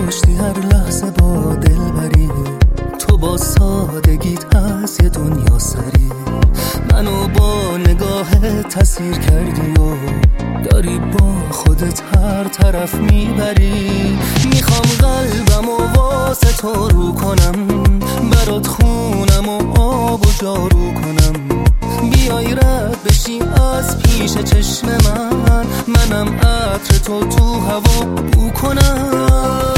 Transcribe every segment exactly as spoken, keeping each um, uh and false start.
داشتی هر لحظه با دلبری، تو با سادگیت از یه دنیا سری منو با نگاه تسیر کردی و داری با خودت هر طرف میبری. میخوام قلبم و واسه تو رو کنم، برات خونم و آب و جارو کنم، بیای رد بشی از پیش چشم من، منم عطر تو تو هوا بو کنم.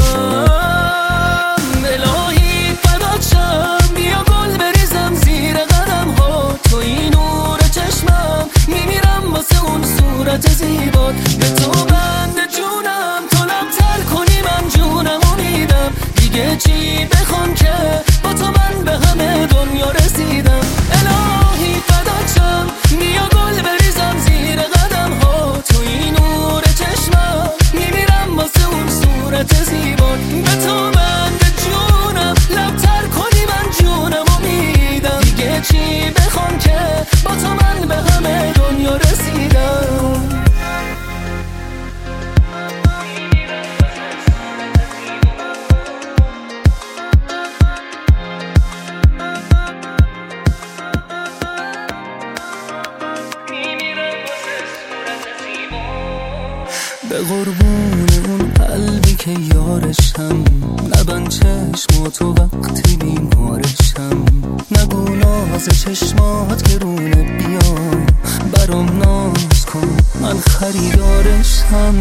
الهی فدات شم، بیا گل بریزم زیر قدم ها، توی نور چشمم میمیرم واسه اون صورت زیبات. به تو بند جونم، تو لبتر کنی من جونمو میدم، دیگه چی بخوام که با تو من به همه دنیا رسیدم. الهی فدات شم، بیا گل بریزم زیر قدم ها، توی نور چشمم میمیرم واسه اون صورت زیبات. به تو بند جونم، لبتر کنی من جونمو میدم، دیگه چی بخوام که با تو من به همه دنیا رسیدم. به قربون اون قلبی که یارشم، نبند چشم تو وقتی بیمارشم، نگو ناز چشمات گرونه، بیا برام ناز کن من خریدارشم.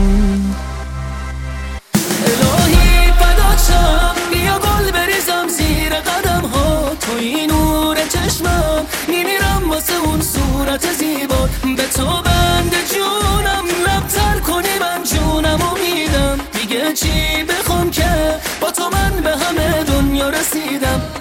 الهی فدات شم، بیا گل بریزم زیر قدم ها، توی نور چشمم میمیرم واسه اون صورت زیبات. به تو بند جونم، لبتر کنی من جونمو میدم، دیگه چی بخوام که با تو من به همه دنیا رسیدم.